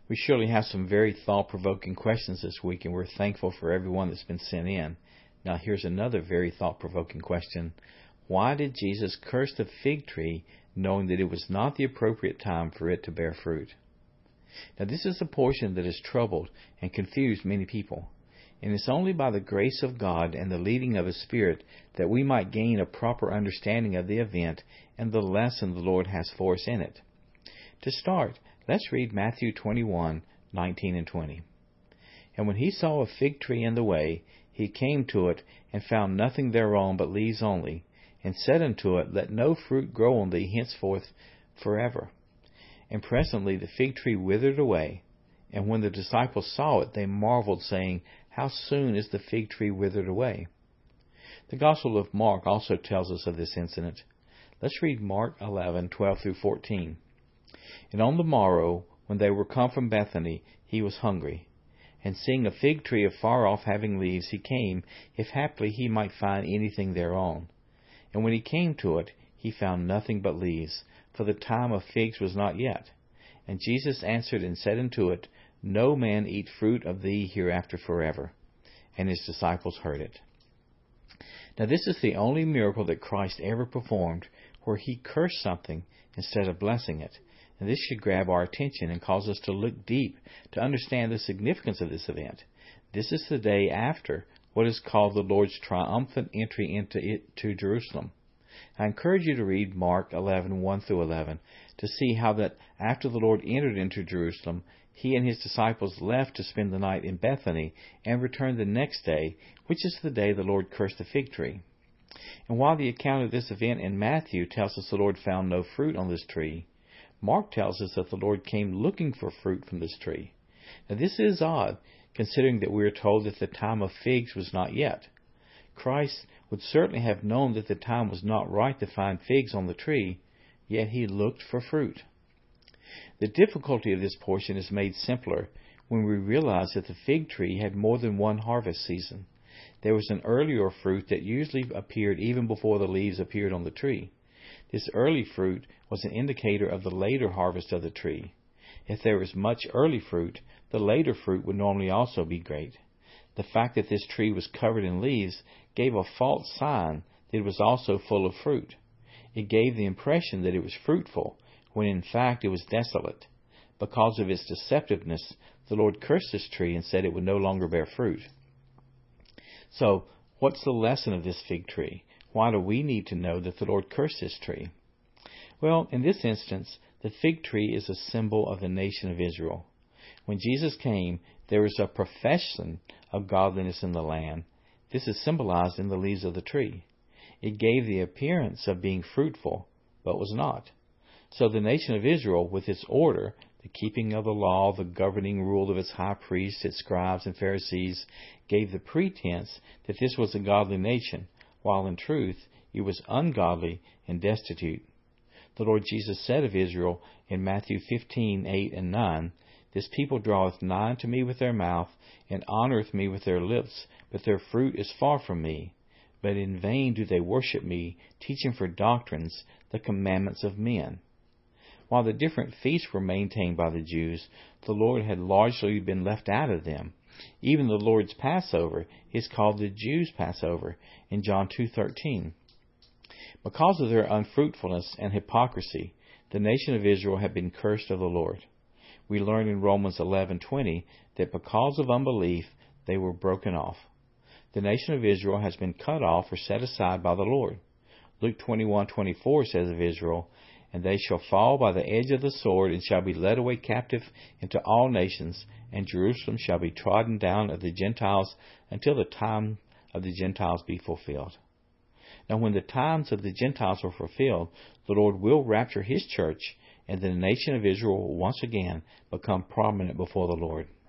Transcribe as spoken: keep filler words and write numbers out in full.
We surely have some very thought-provoking questions this week, and we're thankful for everyone that's been sent in. Now here's another very thought-provoking question. Why did Jesus curse the fig tree knowing that it was not the appropriate time for it to bear fruit? Now this is a portion that has troubled and confused many people. And it's only by the grace of God and the leading of His Spirit that we might gain a proper understanding of the event and the lesson the Lord has for us in it. To start, let's read Matthew twenty-one, nineteen and twenty. And when he saw a fig tree in the way, he came to it, and found nothing thereon but leaves only, and said unto it, Let no fruit grow on thee henceforth forever. And presently the fig tree withered away. And when the disciples saw it, they marveled, saying, How soon is the fig tree withered away? The Gospel of Mark also tells us of this incident. Let's read Mark eleven, twelve through fourteen. And on the morrow, when they were come from Bethany, he was hungry. And seeing a fig tree afar off having leaves, he came, if haply he might find anything thereon. And when he came to it, he found nothing but leaves, for the time of figs was not yet. And Jesus answered and said unto it, No man eat fruit of thee hereafter forever. And his disciples heard it. Now this is the only miracle that Christ ever performed, where he cursed something instead of blessing it. And this should grab our attention and cause us to look deep to understand the significance of this event. This is the day after what is called the Lord's triumphant entry into it to Jerusalem. I encourage you to read Mark eleven, one through eleven to see how that after the Lord entered into Jerusalem, he and his disciples left to spend the night in Bethany and returned the next day, which is the day the Lord cursed the fig tree. And while the account of this event in Matthew tells us the Lord found no fruit on this tree, Mark tells us that the Lord came looking for fruit from this tree. Now this is odd, considering that we are told that the time of figs was not yet. Christ would certainly have known that the time was not right to find figs on the tree, yet he looked for fruit. The difficulty of this portion is made simpler when we realize that the fig tree had more than one harvest season. There was an earlier fruit that usually appeared even before the leaves appeared on the tree. This early fruit was an indicator of the later harvest of the tree. If there was much early fruit, the later fruit would normally also be great. The fact that this tree was covered in leaves gave a false sign that it was also full of fruit. It gave the impression that it was fruitful, when in fact it was desolate. Because of its deceptiveness, the Lord cursed this tree and said it would no longer bear fruit. So, what's the lesson of this fig tree? Why do we need to know that the Lord cursed this tree? Well, in this instance, the fig tree is a symbol of the nation of Israel. When Jesus came, there was a profession of godliness in the land. This is symbolized in the leaves of the tree. It gave the appearance of being fruitful, but was not. So the nation of Israel, with its order, the keeping of the law, the governing rule of its high priests, its scribes and Pharisees, gave the pretense that this was a godly nation, while in truth it was ungodly and destitute. The Lord Jesus said of Israel in Matthew fifteen, eight and nine, This people draweth nigh unto me with their mouth, and honoureth me with their lips, but their fruit is far from me. But in vain do they worship me, teaching for doctrines the commandments of men. While the different feasts were maintained by the Jews, the Lord had largely been left out of them. Even the Lord's Passover is called the Jews' Passover in John two thirteen. Because of their unfruitfulness and hypocrisy, the nation of Israel had been cursed of the Lord. We learn in Romans eleven twenty that because of unbelief they were broken off. The nation of Israel has been cut off or set aside by the Lord. Luke twenty-one twenty-four says of Israel, And they shall fall by the edge of the sword, and shall be led away captive into all nations, and Jerusalem shall be trodden down of the Gentiles until the time of the Gentiles be fulfilled. Now when the times of the Gentiles are fulfilled, the Lord will rapture His church, and the nation of Israel will once again become prominent before the Lord.